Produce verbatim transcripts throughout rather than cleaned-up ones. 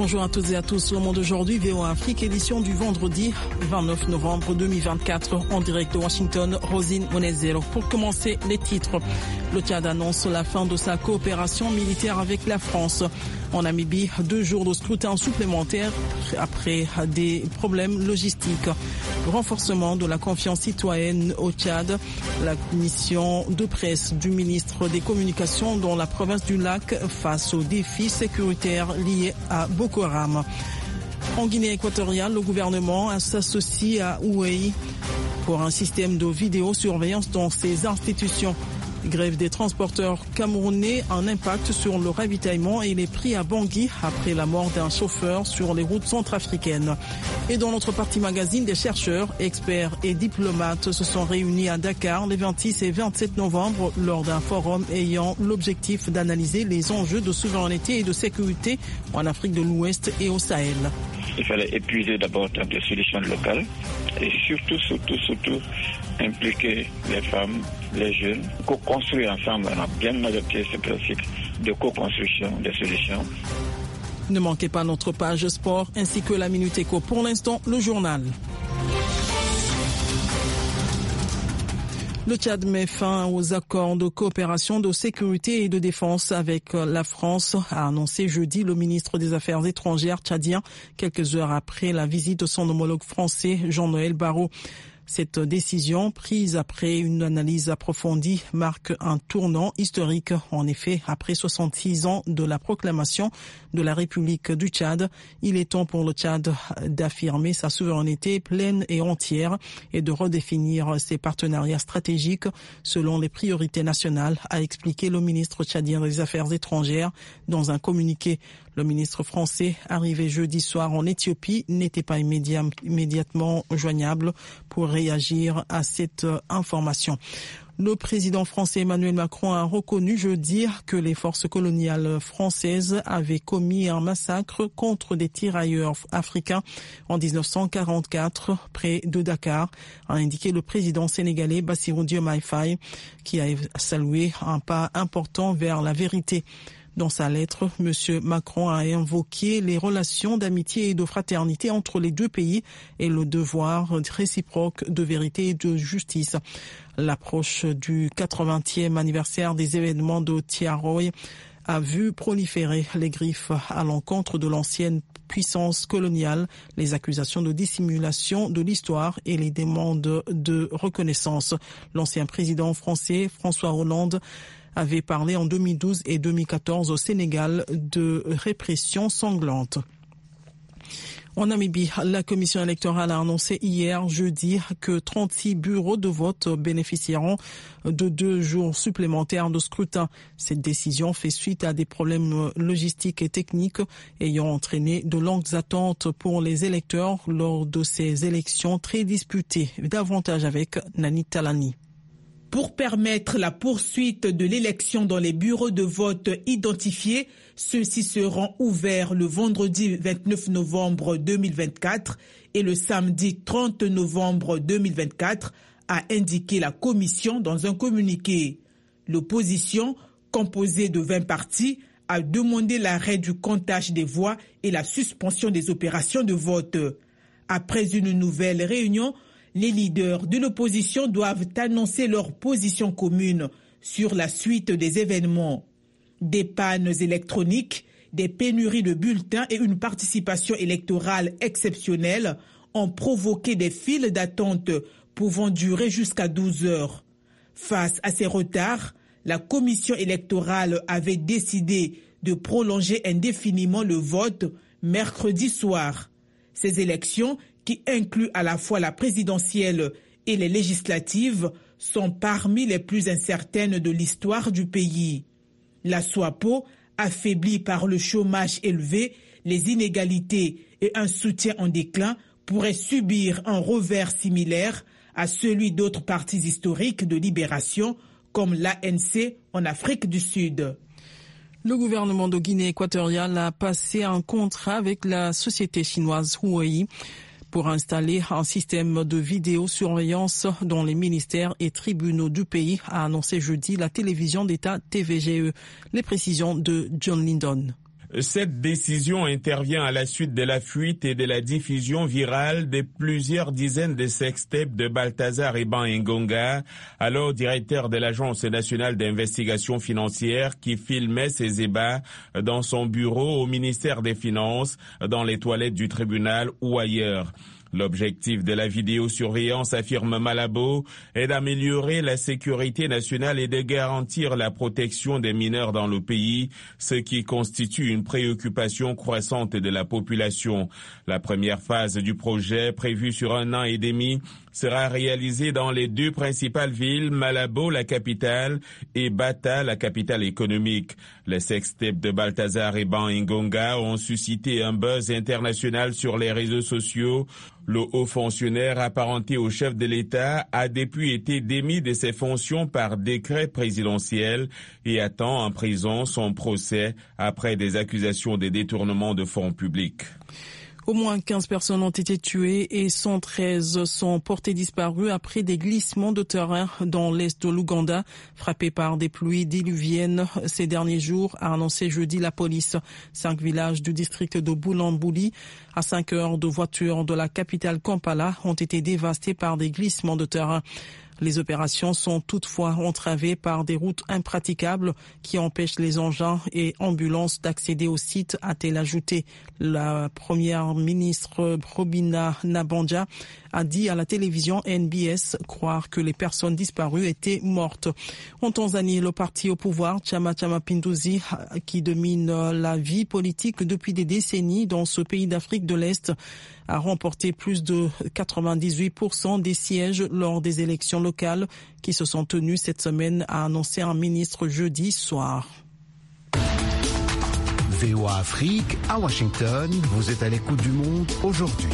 Bonjour à toutes et à tous. Le monde aujourd'hui, V O A Afrique, édition du vendredi vingt-neuf novembre deux mille vingt-quatre, en direct de Washington, Rosine Monezero. Pour commencer, les titres. Le Tchad annonce la fin de sa coopération militaire avec la France. En Namibie, deux jours de scrutin supplémentaires après des problèmes logistiques. Le renforcement de la confiance citoyenne au Tchad. La mission de presse du ministre des Communications dans la province du Lac face aux défis sécuritaires liés à Boko Haram. En Guinée équatoriale, le gouvernement s'associe à Huawei pour un système de vidéosurveillance dans ses institutions. Grève des transporteurs camerounais, un impact sur le ravitaillement et les prix à Bangui après la mort d'un chauffeur sur les routes centrafricaines. Et dans notre partie magazine, des chercheurs, experts et diplomates se sont réunis à Dakar les vingt-six et vingt-sept novembre lors d'un forum ayant l'objectif d'analyser les enjeux de souveraineté et de sécurité en Afrique de l'Ouest et au Sahel. Il fallait épuiser d'abord des solutions locales et surtout, surtout, surtout impliquer les femmes, les jeunes, co-construire ensemble. On a bien adopté ce principe de co-construction des solutions. Ne manquez pas notre page sport ainsi que la Minute Éco. Pour l'instant, le journal. Le Tchad met fin aux accords de coopération de sécurité et de défense avec la France, a annoncé jeudi le ministre des Affaires étrangères tchadien, quelques heures après la visite de son homologue français Jean-Noël Barrot. Cette décision, prise après une analyse approfondie, marque un tournant historique. En effet, après soixante-six ans de la proclamation de la République du Tchad, il est temps pour le Tchad d'affirmer sa souveraineté pleine et entière et de redéfinir ses partenariats stratégiques selon les priorités nationales, a expliqué le ministre tchadien des Affaires étrangères dans un communiqué. Le ministre français, arrivé jeudi soir en Éthiopie, n'était pas immédiat, immédiatement joignable pour réagir à cette information. Le président français Emmanuel Macron a reconnu jeudi que les forces coloniales françaises avaient commis un massacre contre des tirailleurs africains en dix-neuf cent quarante-quatre près de Dakar, a indiqué le président sénégalais Bassirou Diomaye Faye, qui a salué un pas important vers la vérité. Dans sa lettre, M. Macron a invoqué les relations d'amitié et de fraternité entre les deux pays et le devoir réciproque de vérité et de justice. L'approche du quatre-vingtième anniversaire des événements de Thiaroye a vu proliférer les griffes à l'encontre de l'ancienne puissance coloniale, les accusations de dissimulation de l'histoire et les demandes de reconnaissance. L'ancien président français François Hollande avait parlé en deux mille douze et deux mille quatorze au Sénégal de répression sanglante. En Namibie, la commission électorale a annoncé hier, jeudi, que trente-six bureaux de vote bénéficieront de deux jours supplémentaires de scrutin. Cette décision fait suite à des problèmes logistiques et techniques ayant entraîné de longues attentes pour les électeurs lors de ces élections très disputées. Davantage avec Nani Talani. Pour permettre la poursuite de l'élection dans les bureaux de vote identifiés, ceux-ci seront ouverts le vendredi vingt-neuf novembre deux mille vingt-quatre et le samedi trente novembre deux mille vingt-quatre, a indiqué la commission dans un communiqué. L'opposition, composée de vingt partis, a demandé l'arrêt du comptage des voix et la suspension des opérations de vote. Après une nouvelle réunion, les leaders de l'opposition doivent annoncer leur position commune sur la suite des événements. Des pannes électroniques, des pénuries de bulletins et une participation électorale exceptionnelle ont provoqué des files d'attente pouvant durer jusqu'à douze heures. Face à ces retards, la commission électorale avait décidé de prolonger indéfiniment le vote mercredi soir. Ces élections, qui incluent à la fois la présidentielle et les législatives, sont parmi les plus incertaines de l'histoire du pays. La SWAPO, affaiblie par le chômage élevé, les inégalités et un soutien en déclin, pourrait subir un revers similaire à celui d'autres partis historiques de libération, comme l'A N C en Afrique du Sud. Le gouvernement de Guinée équatoriale a passé un contrat avec la société chinoise Huawei pour installer un système de vidéosurveillance dans les ministères et tribunaux du pays, a annoncé jeudi la télévision d'État T V G E. Les précisions de John Lindon. Cette décision intervient à la suite de la fuite et de la diffusion virale de plusieurs dizaines de sextapes de Balthazar Eban Engonga, alors directeur de l'Agence nationale d'investigation financière, qui filmait ses ébats dans son bureau au ministère des Finances, dans les toilettes du tribunal ou ailleurs. L'objectif de la vidéosurveillance, affirme Malabo, est d'améliorer la sécurité nationale et de garantir la protection des mineurs dans le pays, ce qui constitue une préoccupation croissante de la population. La première phase du projet, prévue sur un an et demi, sera réalisée dans les deux principales villes, Malabo, la capitale, et Bata, la capitale économique. Les sextapes de Balthazar Eban Engonga ont suscité un buzz international sur les réseaux sociaux. Le haut fonctionnaire apparenté au chef de l'État a depuis été démis de ses fonctions par décret présidentiel et attend en prison son procès après des accusations de détournement de fonds publics. Au moins quinze personnes ont été tuées et cent treize sont portées disparues après des glissements de terrain dans l'est de l'Ouganda, frappés par des pluies diluviennes ces derniers jours, a annoncé jeudi la police. Cinq villages du district de Bulambuli, à cinq heures de voiture de la capitale Kampala, ont été dévastés par des glissements de terrain. Les opérations sont toutefois entravées par des routes impraticables qui empêchent les engins et ambulances d'accéder au site, a-t-elle ajouté. La première ministre Robina Nabanja a dit à la télévision N B S croire que les personnes disparues étaient mortes. En Tanzanie, le parti au pouvoir, Chama cha Mapinduzi, qui domine la vie politique depuis des décennies dans ce pays d'Afrique de l'Est, a remporté plus de quatre-vingt-dix-huit pour cent des sièges lors des élections locales qui se sont tenues cette semaine, a annoncé un ministre jeudi soir. V O A Afrique, à Washington, vous êtes à l'écoute du monde aujourd'hui.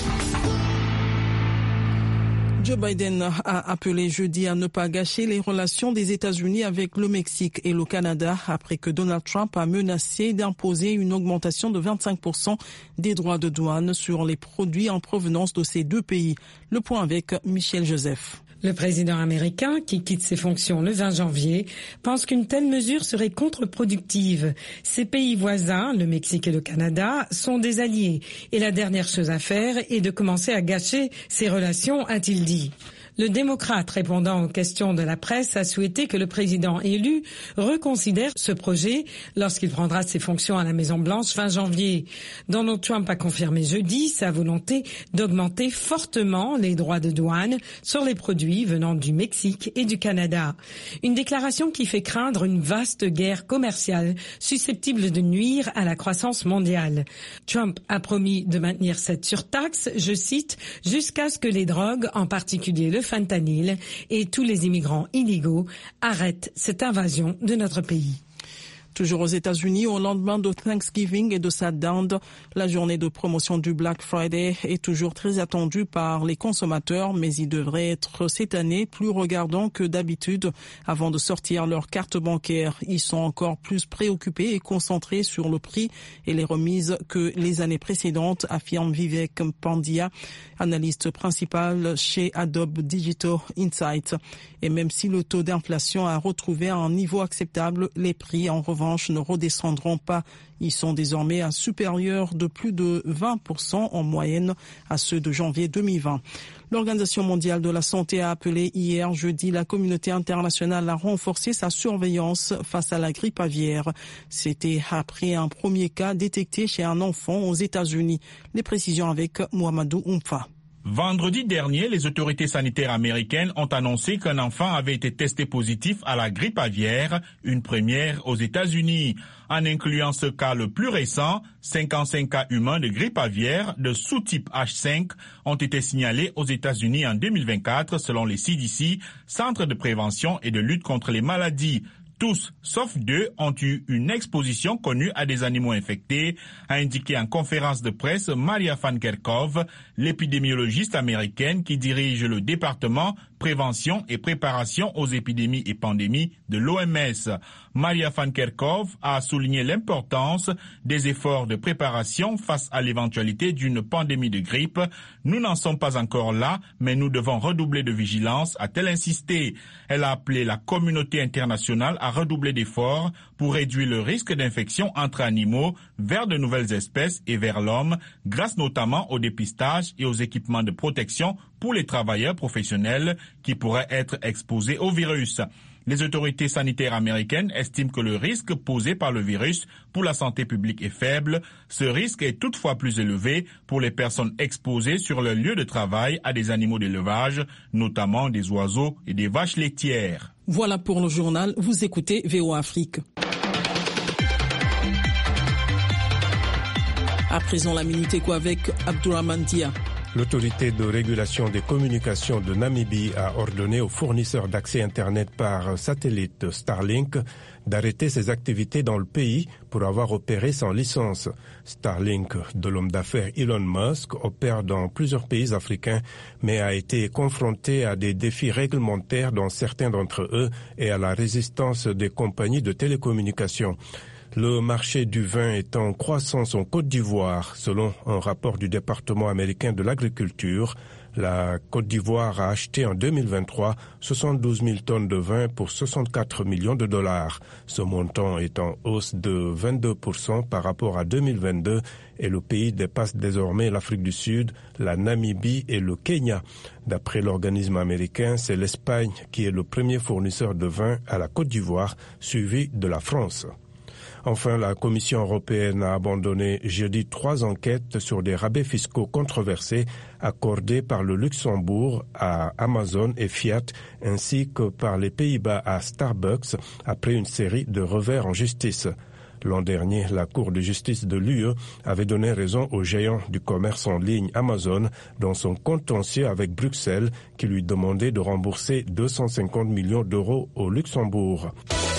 Joe Biden a appelé jeudi à ne pas gâcher les relations des États-Unis avec le Mexique et le Canada après que Donald Trump a menacé d'imposer une augmentation de vingt-cinq pour cent des droits de douane sur les produits en provenance de ces deux pays. Le point avec Michel Joseph. Le président américain, qui quitte ses fonctions le vingt janvier, pense qu'une telle mesure serait contre-productive. Ses pays voisins, le Mexique et le Canada, sont des alliés. Et la dernière chose à faire est de commencer à gâcher ces relations, a-t-il dit. Le démocrate répondant aux questions de la presse a souhaité que le président élu reconsidère ce projet lorsqu'il prendra ses fonctions à la Maison-Blanche fin janvier. Donald Trump a confirmé jeudi sa volonté d'augmenter fortement les droits de douane sur les produits venant du Mexique et du Canada. Une déclaration qui fait craindre une vaste guerre commerciale susceptible de nuire à la croissance mondiale. Trump a promis de maintenir cette surtaxe, je cite, jusqu'à ce que les drogues, en particulier le fentanyl et tous les immigrants illégaux arrêtent cette invasion de notre pays. Toujours aux États-Unis, au lendemain de Thanksgiving et de sa dinde, la journée de promotion du Black Friday est toujours très attendue par les consommateurs, mais il devrait être cette année plus regardant que d'habitude avant de sortir leur carte bancaire. Ils sont encore plus préoccupés et concentrés sur le prix et les remises que les années précédentes, affirme Vivek Pandya, analyste principal chez Adobe Digital Insights. Et même si le taux d'inflation a retrouvé un niveau acceptable, les prix en revanche ne redescendront pas. Ils sont désormais à supérieur de plus de vingt pour cent en moyenne à ceux de janvier deux mille vingt. L'Organisation mondiale de la santé a appelé hier jeudi la communauté internationale à renforcer sa surveillance face à la grippe aviaire. C'était après un premier cas détecté chez un enfant aux États-Unis. Les précisions avec Mohamedou Oumfa. Vendredi dernier, les autorités sanitaires américaines ont annoncé qu'un enfant avait été testé positif à la grippe aviaire, une première aux États-Unis. En incluant ce cas le plus récent, cinquante-cinq cas humains de grippe aviaire de sous-type H cinq ont été signalés aux États-Unis en deux mille vingt-quatre selon les C D C, Centre de prévention et de lutte contre les maladies. Tous, sauf deux, ont eu une exposition connue à des animaux infectés, a indiqué en conférence de presse Maria Van Kerkhove, l'épidémiologiste américaine qui dirige le département prévention et préparation aux épidémies et pandémies de l'O M S. Maria van Kerkhove a souligné l'importance des efforts de préparation face à l'éventualité d'une pandémie de grippe. Nous n'en sommes pas encore là, mais nous devons redoubler de vigilance, a-t-elle insisté. Elle a appelé la communauté internationale à redoubler d'efforts pour réduire le risque d'infection entre animaux vers de nouvelles espèces et vers l'homme, grâce notamment au dépistage et aux équipements de protection pour les travailleurs professionnels qui pourraient être exposés au virus. Les autorités sanitaires américaines estiment que le risque posé par le virus pour la santé publique est faible. Ce risque est toutefois plus élevé pour les personnes exposées sur leur lieu de travail à des animaux d'élevage, notamment des oiseaux et des vaches laitières. Voilà pour le journal. Vous écoutez V O Afrique. À présent, la Minute Éco avec Abdourahmane Dia. L'autorité de régulation des communications de Namibie a ordonné aux fournisseurs d'accès Internet par satellite Starlink d'arrêter ses activités dans le pays pour avoir opéré sans licence. Starlink, de l'homme d'affaires Elon Musk, opère dans plusieurs pays africains, mais a été confronté à des défis réglementaires dans certains d'entre eux et à la résistance des compagnies de télécommunications. Le marché du vin est en croissance en Côte d'Ivoire. Selon un rapport du département américain de l'agriculture, la Côte d'Ivoire a acheté en deux mille vingt-trois soixante-douze mille tonnes de vin pour soixante-quatre millions de dollars. Ce montant est en hausse de vingt-deux pour cent par rapport à deux mille vingt-deux et le pays dépasse désormais l'Afrique du Sud, la Namibie et le Kenya. D'après l'organisme américain, c'est l'Espagne qui est le premier fournisseur de vin à la Côte d'Ivoire, suivi de la France. Enfin, la Commission européenne a abandonné jeudi trois enquêtes sur des rabais fiscaux controversés accordés par le Luxembourg à Amazon et Fiat, ainsi que par les Pays-Bas à Starbucks, après une série de revers en justice. L'an dernier, la Cour de justice de l'U E avait donné raison au géant du commerce en ligne Amazon dans son contentieux avec Bruxelles, qui lui demandait de rembourser deux cent cinquante millions d'euros au Luxembourg.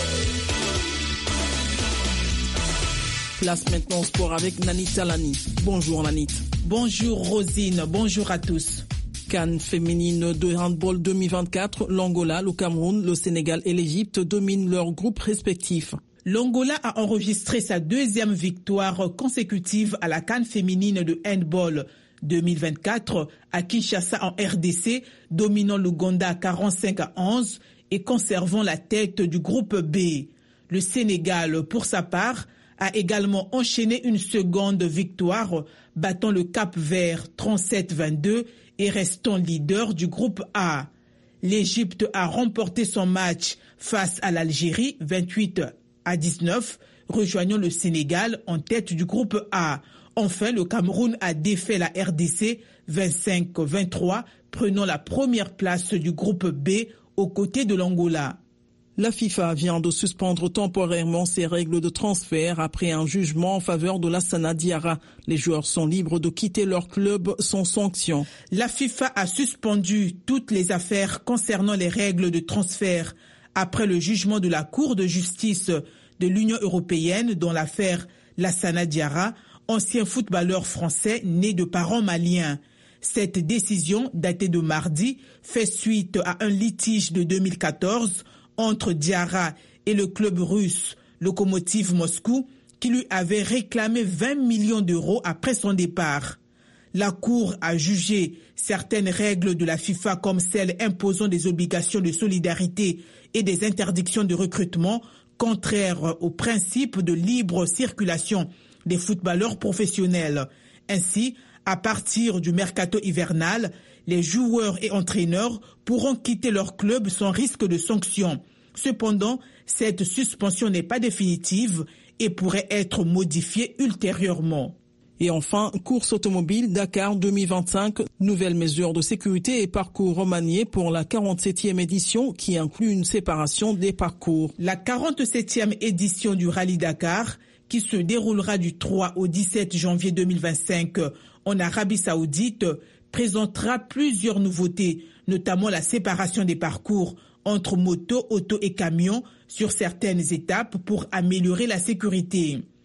Place maintenant au sport avec Nanit Talani. Bonjour Nanit. Bonjour Rosine, bonjour à tous. CAN féminine de handball deux mille vingt-quatre, l'Angola, le Cameroun, le Sénégal et l'Égypte dominent leurs groupes respectifs. L'Angola a enregistré sa deuxième victoire consécutive à la CAN féminine de handball deux mille vingt-quatre à Kinshasa en R D C, dominant l'Ouganda quarante-cinq à onze et conservant la tête du groupe B. Le Sénégal, pour sa part, a également enchaîné une seconde victoire, battant le Cap-Vert trente-sept à vingt-deux et restant leader du groupe A. L'Égypte a remporté son match face à l'Algérie vingt-huit à dix-neuf, rejoignant le Sénégal en tête du groupe A. Enfin, le Cameroun a défait la R D C vingt-cinq à vingt-trois, prenant la première place du groupe B aux côtés de l'Angola. La FIFA vient de suspendre temporairement ses règles de transfert après un jugement en faveur de Lassana Diarra. Les joueurs sont libres de quitter leur club sans sanction. La FIFA a suspendu toutes les affaires concernant les règles de transfert après le jugement de la Cour de justice de l'Union européenne dans l'affaire Lassana Diarra, ancien footballeur français né de parents maliens. Cette décision, datée de mardi, fait suite à un litige de deux mille quatorze entre Diarra et le club russe Lokomotiv Moscou, qui lui avait réclamé vingt millions d'euros après son départ. La Cour a jugé certaines règles de la FIFA comme celles imposant des obligations de solidarité et des interdictions de recrutement contraires au principe de libre circulation des footballeurs professionnels. Ainsi, à partir du mercato hivernal, les joueurs et entraîneurs pourront quitter leur club sans risque de sanction. Cependant, cette suspension n'est pas définitive et pourrait être modifiée ultérieurement. Et enfin, course automobile Dakar deux mille vingt-cinq, nouvelles mesures de sécurité et parcours remaniés pour la quarante-septième édition qui inclut une séparation des parcours. La quarante-septième édition du Rallye Dakar, qui se déroulera du trois au dix-sept janvier deux mille vingt-cinq en Arabie Saoudite, présentera plusieurs nouveautés, notamment la séparation des parcours entre motos, autos et camions sur certaines étapes pour améliorer la sécurité.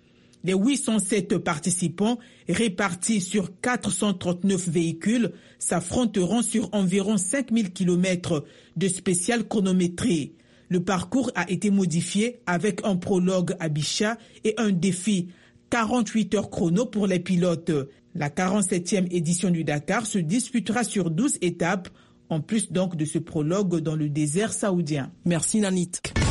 Les huit cent sept participants, répartis sur quatre cent trente-neuf véhicules, s'affronteront sur environ cinq mille kilomètres de spéciale chronométrie. Le parcours a été modifié avec un prologue à Bichat et un défi quarante-huit heures chrono pour les pilotes. La quarante-septième édition du Dakar se disputera sur douze étapes, en plus donc de ce prologue dans le désert saoudien. Merci Nanit.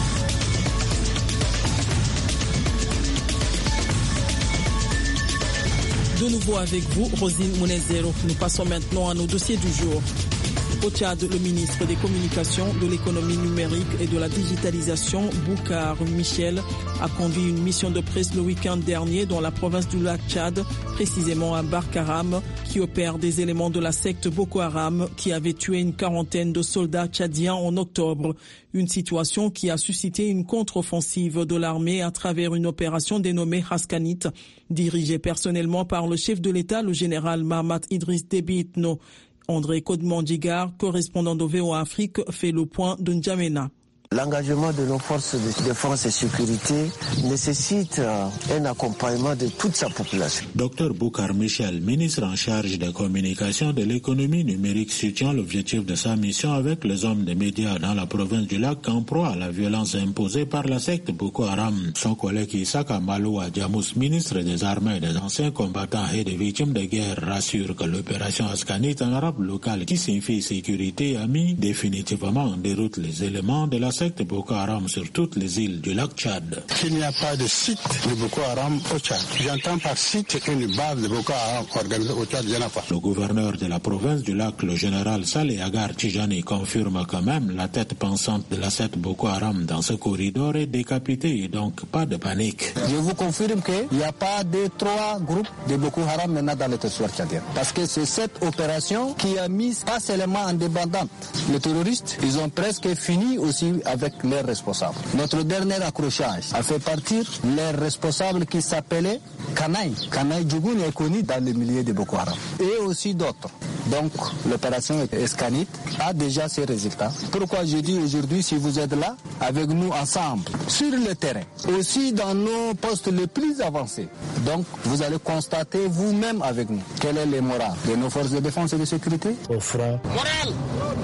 De nouveau avec vous, Rosine Mounezero. Nous passons maintenant à nos dossiers du jour. Au Tchad, le ministre des Communications, de l'économie numérique et de la digitalisation, Boucar Michel, a conduit une mission de presse le week-end dernier dans la province du lac Tchad, précisément à Barkaram, qui opère des éléments de la secte Boko Haram qui avait tué une quarantaine de soldats tchadiens en octobre. Une situation qui a suscité une contre-offensive de l'armée à travers une opération dénommée Haskanit, dirigée personnellement par le chef de l'État, le général Mahamat Idriss Déby Itno. André Kodmandigar, correspondant de V O A Afrique, fait le point de N'Djamena. L'engagement de nos forces de défense et sécurité nécessite un accompagnement de toute sa population. Docteur Boucar Michel, ministre en charge de communication de l'économie numérique, soutient l'objectif de sa mission avec les hommes des médias dans la province du lac en proie à la violence imposée par la secte Boko Haram. Son collègue Issaka Maloua Djamous, ministre des Armées, des anciens combattants et des victimes de guerre, rassure que l'opération Haskanit en arabe local, qui signifie sécurité, a mis définitivement en déroute les éléments de la secte de Boko Haram sur toutes les îles du lac Tchad. Il n'y a pas de site de Boko Haram au Tchad. J'entends par site une base de Boko Haram organisée au Tchad. Le gouverneur de la province du lac, le général Saleh Agar Tijani, confirme quand même la tête pensante de la secte Boko Haram dans ce corridor est décapitée et donc pas de panique. Je vous confirme qu'il n'y a pas de trois groupes de Boko Haram maintenant dans le territoire tchadien. Parce que c'est cette opération qui a mis pas seulement en débandante les terroristes, ils ont presque fini aussi avec leurs responsables. Notre dernier accrochage a fait partir les responsables qui s'appelaient Kanaï. Kanaï Djougoun est connu dans le milieu de Boko Haram. Et aussi d'autres. Donc l'opération Escanit a déjà ses résultats. Pourquoi je dis aujourd'hui, si vous êtes là, avec nous ensemble, sur le terrain, aussi dans nos postes les plus avancés. Donc vous allez constater vous-même avec nous quel est le moral de nos forces de défense et de sécurité. Au front. Moral.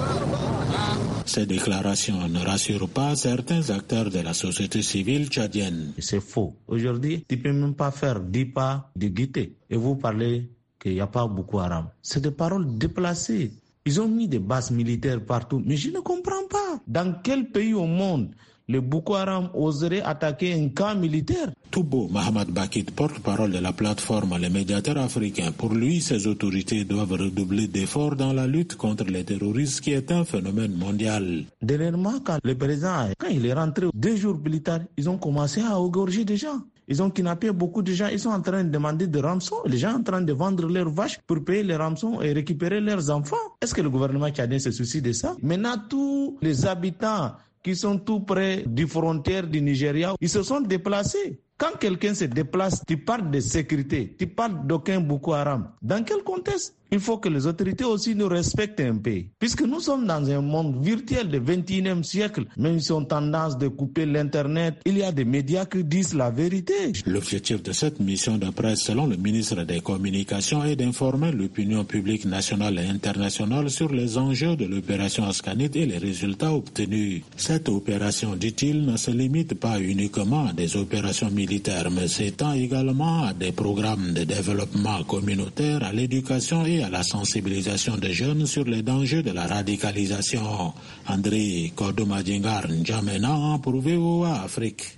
Ces déclarations ne rassurent pas certains acteurs de la société civile tchadienne. C'est faux. Aujourd'hui, tu ne peux même pas faire dix pas de guité. Et vous parlez qu'il n'y a pas Boko Haram. C'est des paroles déplacées. Ils ont mis des bases militaires partout. Mais je ne comprends pas. Dans quel pays au monde le Boko Haram oserait attaquer un camp militaire? Toubo Mahamad Bakit, porte-parole de la plateforme Les Médiateurs Africains. Pour lui, ces autorités doivent redoubler d'efforts dans la lutte contre les terroristes qui est un phénomène mondial. Dernièrement, quand le président, quand il est rentré, deux jours plus tard, ils ont commencé à égorger des gens. Ils ont kidnappé beaucoup de gens. Ils sont en train de demander des rançons. Les gens sont en train de vendre leurs vaches pour payer les rançons et récupérer leurs enfants. Est-ce que le gouvernement tchadien se soucie de ça? Maintenant, tous les habitants qui sont tout près du frontière du Nigeria, ils se sont déplacés. Quand quelqu'un se déplace, tu parles de sécurité, tu parles d'aucun Boko Haram. Dans quel contexte? Il faut que les autorités aussi nous respectent un peu. Puisque nous sommes dans un monde virtuel du vingt et unième siècle, même si on a tendance de couper l'Internet, il y a des médias qui disent la vérité. L'objectif de cette mission de presse, selon le ministre des Communications, est d'informer l'opinion publique nationale et internationale sur les enjeux de l'opération Haskanit et les résultats obtenus. Cette opération, dit-il, ne se limite pas uniquement à des opérations militaires, mais s'étend également à des programmes de développement communautaire, à l'éducation et à la sensibilisation des jeunes sur les dangers de la radicalisation. André Kodomadingar N'Djamena pour V O A Afrique.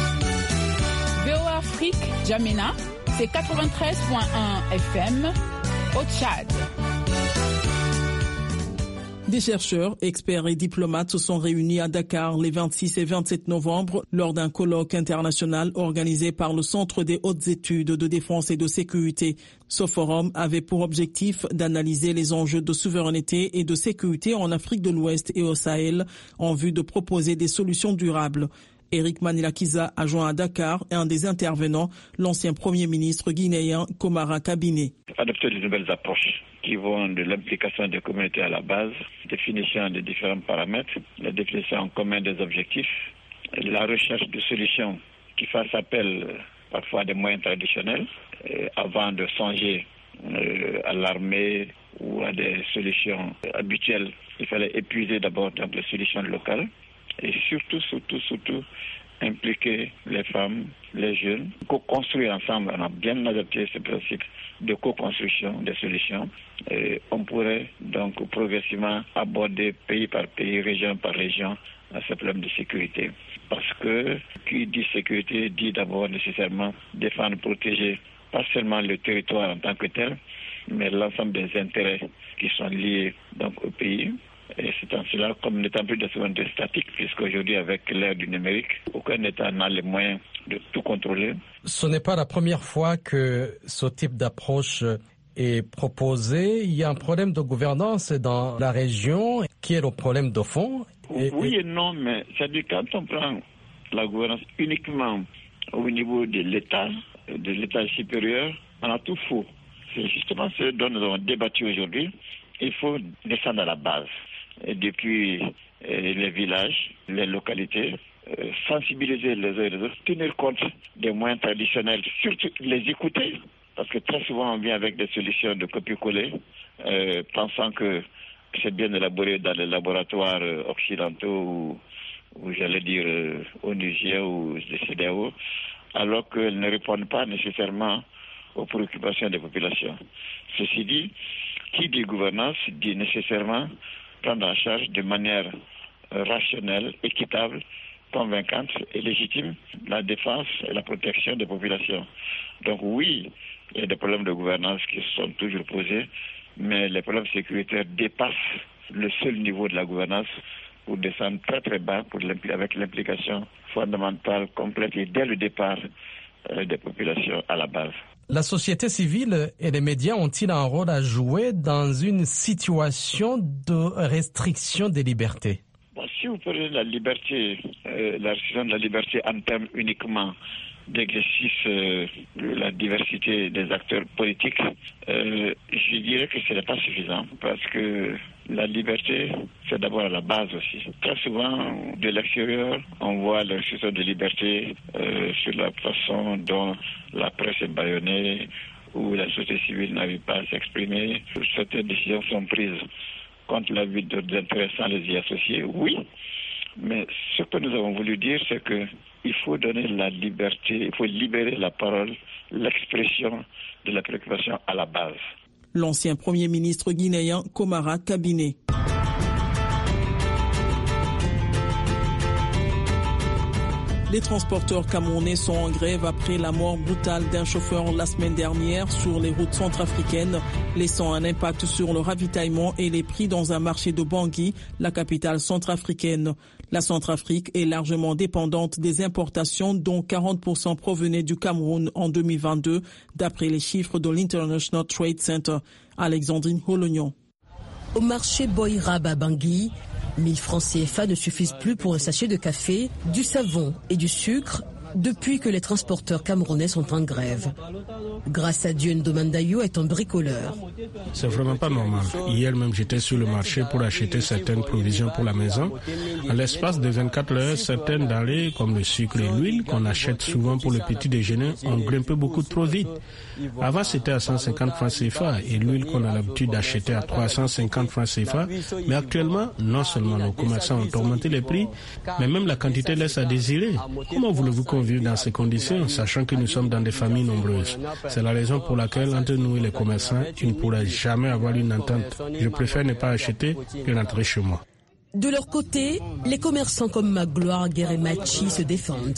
V O A Afrique, N'Djamena, c'est quatre-vingt-treize virgule un F M au Tchad. Des chercheurs, experts et diplomates se sont réunis à Dakar les vingt-six et vingt-sept novembre lors d'un colloque international organisé par le Centre des hautes études de défense et de sécurité. Ce forum avait pour objectif d'analyser les enjeux de souveraineté et de sécurité en Afrique de l'Ouest et au Sahel en vue de proposer des solutions durables. Eric Manilakiza a joint à Dakar et un des intervenants, l'ancien Premier ministre guinéen Komara Kabine. Adopter de nouvelles approches qui vont de l'implication des communautés à la base, définition de différents paramètres, la définition en commun des objectifs, la recherche de solutions qui fassent appel parfois des moyens traditionnels, euh, avant de songer euh, à l'armée ou à des solutions habituelles. Il fallait épuiser d'abord dans des solutions locales et surtout, surtout, surtout impliquer les femmes, les jeunes, co-construire ensemble. On a bien adapté ce principe de co-construction des solutions. Et on pourrait donc progressivement aborder pays par pays, région par région, ce problème de sécurité. Parce que qui dit sécurité dit d'abord nécessairement défendre, protéger pas seulement le territoire en tant que tel, mais l'ensemble des intérêts qui sont liés donc au pays. Et c'est en cela, comme n'étant plus de souveraineté statique, puisqu'aujourd'hui, avec l'ère du numérique, aucun État n'a les moyens de tout contrôler. Ce n'est pas la première fois que ce type d'approche est proposé. Il y a un problème de gouvernance dans la région qui est le problème de fond. Et, oui et non, mais c'est-à-dire quand on prend la gouvernance uniquement au niveau de l'État, de l'État supérieur, on a tout faux. C'est justement ce dont nous avons débattu aujourd'hui. Il faut descendre à la base. Et depuis euh, les villages, les localités, euh, sensibiliser les uns et les autres, tenir compte des moyens traditionnels, surtout les écouter, parce que très souvent on vient avec des solutions de copier-coller, euh, pensant que c'est bien élaboré dans les laboratoires euh, occidentaux ou, ou j'allais dire euh, onusiens ou des C D A O, alors qu'elles ne répondent pas nécessairement aux préoccupations des populations. Ceci dit, qui dit gouvernance dit nécessairement prendre en charge de manière euh, rationnelle, équitable, convaincante et légitime la défense et la protection des populations. Donc oui, il y a des problèmes de gouvernance qui sont toujours posés, mais les problèmes sécuritaires dépassent le seul niveau de la gouvernance pour descendre très très bas pour avec l'implication fondamentale, complète et dès le départ euh, des populations à la base. La société civile et les médias ont-ils un rôle à jouer dans une situation de restriction des libertés? Bon, si vous prenez la liberté, euh, la restriction de la liberté en termes uniquement d'exercice euh, de la diversité des acteurs politiques, euh, je dirais que ce n'est pas suffisant parce que la liberté, c'est d'abord à la base aussi. Très souvent, de l'extérieur, on voit la restriction de liberté euh, sur la façon dont la presse est bâillonnée ou la société civile n'arrive pas à s'exprimer. Certaines décisions sont prises contre la vie d'autres intérêts sans les y associer, oui. Mais ce que nous avons voulu dire, c'est que il faut donner la liberté, il faut libérer la parole, l'expression de la préoccupation à la base. L'ancien Premier ministre guinéen Komara Kabiné. Les transporteurs camerounais sont en grève après la mort brutale d'un chauffeur la semaine dernière sur les routes centrafricaines, laissant un impact sur le ravitaillement et les prix dans un marché de Bangui, la capitale centrafricaine. La Centrafrique est largement dépendante des importations, dont quarante pour cent provenaient du Cameroun en deux mille vingt-deux, d'après les chiffres de l'International Trade Center. Alexandrine Holognon. Au marché Boyrab à Bangui, mille francs C F A ne suffisent plus pour un sachet de café, du savon et du sucre depuis que les transporteurs camerounais sont en grève. Grâce à Dieu, Ndomandayo est un bricoleur. C'est vraiment pas normal. Hier même, j'étais sur le marché pour acheter certaines provisions pour la maison. En l'espace de vingt-quatre heures, certaines denrées comme le sucre et l'huile qu'on achète souvent pour le petit déjeuner ont grimpé beaucoup trop vite. Avant, c'était à cent cinquante francs C F A et l'huile qu'on a l'habitude d'acheter à trois cent cinquante francs C F A. Mais actuellement, non seulement nos commerçants ont augmenté les prix, mais même la quantité laisse à désirer. Comment voulez-vous qu'on vive dans ces conditions, sachant que nous sommes dans des familles nombreuses? C'est la raison pour laquelle, entre nous et les commerçants, il ne pourra jamais avoir une entente. Je préfère ne pas acheter que rentrer chez moi. De leur côté, les commerçants comme Magloire, Gueremachi se défendent.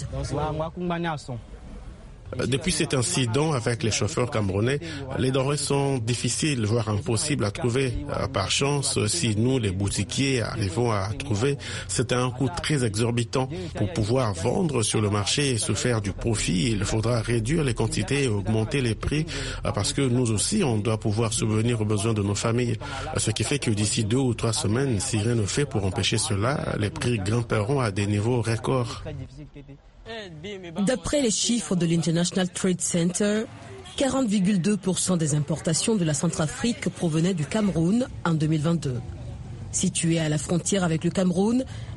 Depuis cet incident avec les chauffeurs camerounais, les denrées sont difficiles, voire impossibles à trouver. Par chance, si nous, les boutiquiers, arrivons à trouver, c'est à un coût très exorbitant. Pour pouvoir vendre sur le marché et se faire du profit, il faudra réduire les quantités et augmenter les prix, parce que nous aussi, on doit pouvoir subvenir aux besoins de nos familles. Ce qui fait que d'ici deux ou trois semaines, si rien ne fait pour empêcher cela, les prix grimperont à des niveaux records. D'après les chiffres de l'International Trade Center, quarante virgule deux pour cent des importations de la Centrafrique provenaient du Cameroun en deux mille vingt-deux. Située à la frontière avec le Cameroun,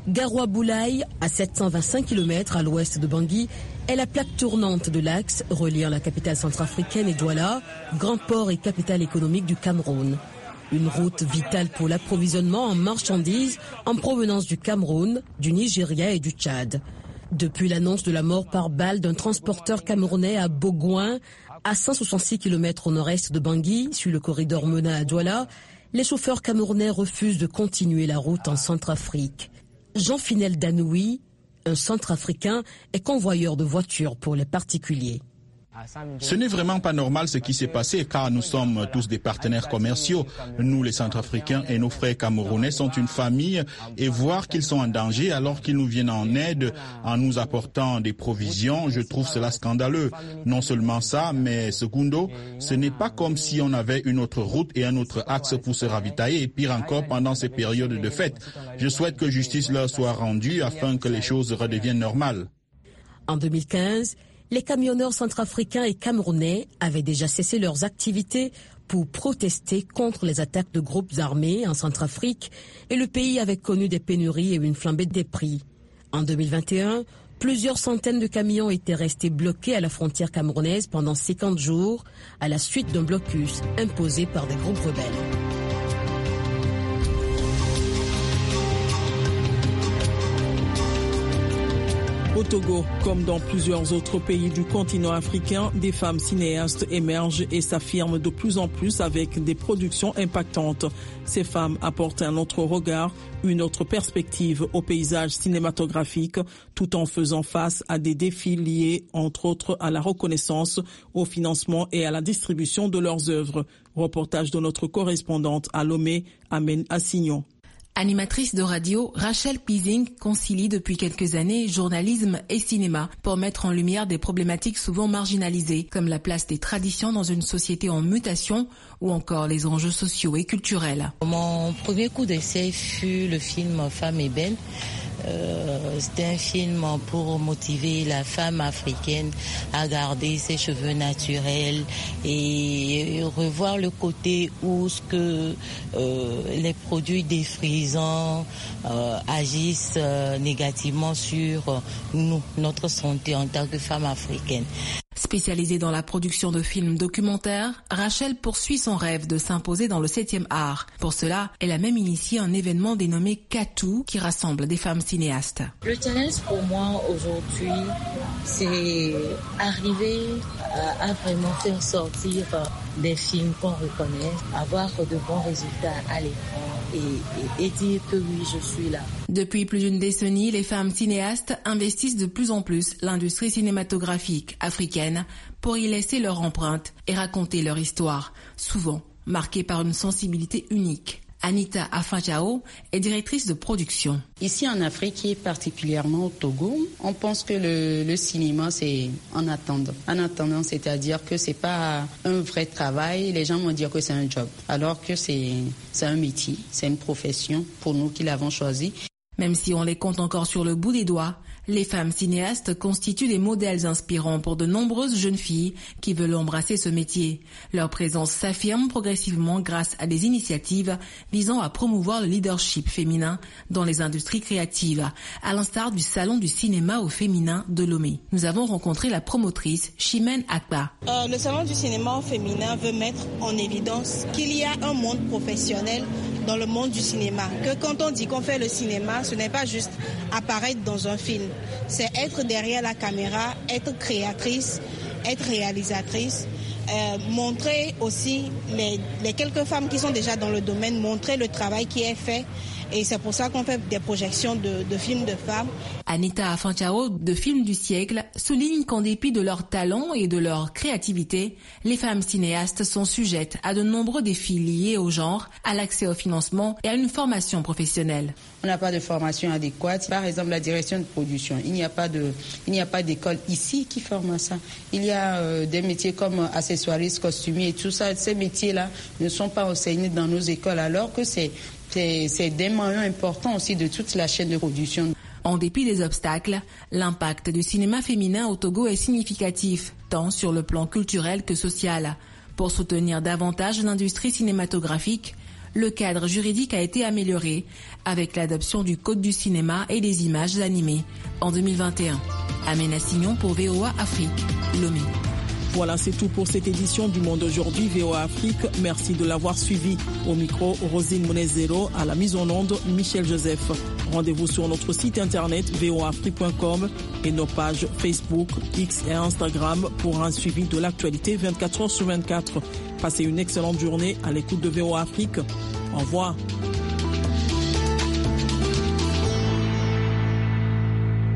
Garoua Boulaye, à sept cent vingt-cinq kilomètres à l'ouest de Bangui, est la plaque tournante de l'axe reliant la capitale centrafricaine et Douala, grand port et capitale économique du Cameroun. Une route vitale pour l'approvisionnement en marchandises en provenance du Cameroun, du Nigeria et du Tchad. Depuis l'annonce de la mort par balle d'un transporteur camerounais à Bogoin, à cent soixante-six kilomètres au nord-est de Bangui, sur le corridor Mena à Douala, les chauffeurs camerounais refusent de continuer la route en Centrafrique. Jean-Finel Danoui, un Centrafricain, est convoyeur de voitures pour les particuliers. Ce n'est vraiment pas normal ce qui s'est passé car nous sommes tous des partenaires commerciaux. Nous, les Centrafricains et nos frères camerounais sont une famille et voir qu'ils sont en danger alors qu'ils nous viennent en aide en nous apportant des provisions, je trouve cela scandaleux. Non seulement ça, mais secundo, ce n'est pas comme si on avait une autre route et un autre axe pour se ravitailler et pire encore pendant ces périodes de fête. Je souhaite que justice leur soit rendue afin que les choses redeviennent normales. En deux mille quinze, les camionneurs centrafricains et camerounais avaient déjà cessé leurs activités pour protester contre les attaques de groupes armés en Centrafrique et le pays avait connu des pénuries et une flambée des prix. En deux mille vingt et un, plusieurs centaines de camions étaient restés bloqués à la frontière camerounaise pendant cinquante jours à la suite d'un blocus imposé par des groupes rebelles. Au Togo, comme dans plusieurs autres pays du continent africain, des femmes cinéastes émergent et s'affirment de plus en plus avec des productions impactantes. Ces femmes apportent un autre regard, une autre perspective au paysage cinématographique, tout en faisant face à des défis liés, entre autres, à la reconnaissance, au financement et à la distribution de leurs œuvres. Reportage de notre correspondante à Lomé, Amen Assignon. Animatrice de radio, Rachel Pising concilie depuis quelques années journalisme et cinéma pour mettre en lumière des problématiques souvent marginalisées, comme la place des traditions dans une société en mutation ou encore les enjeux sociaux et culturels. Mon premier coup d'essai fut le film Femme est belle. Euh, c'était un film pour motiver la femme africaine à garder ses cheveux naturels et revoir le côté où ce que euh, les produits défrisants euh, agissent euh, négativement sur nous, notre santé en tant que femme africaine. Spécialisée dans la production de films documentaires, Rachel poursuit son rêve de s'imposer dans le septième art. Pour cela, elle a même initié un événement dénommé Katou qui rassemble des femmes cinéastes. Le challenge pour moi aujourd'hui, c'est arriver à, à vraiment faire sortir des films qu'on reconnaît, avoir de bons résultats à l'écran et, et, et dire que oui, je suis là. Depuis plus d'une décennie, les femmes cinéastes investissent de plus en plus l'industrie cinématographique africaine pour y laisser leur empreinte et raconter leur histoire, souvent marquée par une sensibilité unique. Anita Afanjao est directrice de production. Ici en Afrique et particulièrement au Togo, on pense que le, le cinéma c'est en attendant. En attendant, c'est-à-dire que c'est pas un vrai travail, les gens vont dire que c'est un job, alors que c'est, c'est un métier, c'est une profession pour nous qui l'avons choisi. Même si on les compte encore sur le bout des doigts, les femmes cinéastes constituent des modèles inspirants pour de nombreuses jeunes filles qui veulent embrasser ce métier. Leur présence s'affirme progressivement grâce à des initiatives visant à promouvoir le leadership féminin dans les industries créatives, à l'instar du Salon du cinéma au féminin de Lomé. Nous avons rencontré la promotrice Chimène Akba. Euh, le Salon du cinéma au féminin veut mettre en évidence qu'il y a un monde professionnel dans le monde du cinéma. Que quand on dit qu'on fait le cinéma, ce n'est pas juste apparaître dans un film. C'est être derrière la caméra, être créatrice, être réalisatrice, euh, montrer aussi les, les quelques femmes qui sont déjà dans le domaine, montrer le travail qui est fait. Et c'est pour ça qu'on fait des projections de, de films de femmes. Anita Afanjao, de Films du siècle, souligne qu'en dépit de leur talent et de leur créativité, les femmes cinéastes sont sujettes à de nombreux défis liés au genre, à l'accès au financement et à une formation professionnelle. On n'a pas de formation adéquate. Par exemple, la direction de production, il n'y a pas de, il n'y a pas d'école ici qui forme à ça. Il y a euh, des métiers comme accessoiriste, costumier et tout ça. Ces métiers-là ne sont pas enseignés dans nos écoles, alors que c'est C'est, c'est des maillons importants aussi de toute la chaîne de production. En dépit des obstacles, l'impact du cinéma féminin au Togo est significatif, tant sur le plan culturel que social. Pour soutenir davantage l'industrie cinématographique, le cadre juridique a été amélioré avec l'adoption du Code du cinéma et des images animées en deux mille vingt et un. Amina Signon pour V O A Afrique, Lomé. Voilà, c'est tout pour cette édition du Monde aujourd'hui, V O A Afrique. Merci de l'avoir suivi. Au micro, Rosine Monezero, à la mise en onde, Michel Joseph. Rendez-vous sur notre site internet v o a afrique point com et nos pages Facebook, X et Instagram pour un suivi de l'actualité vingt-quatre heures sur vingt-quatre. Passez une excellente journée à l'écoute de V O A Afrique. Au revoir.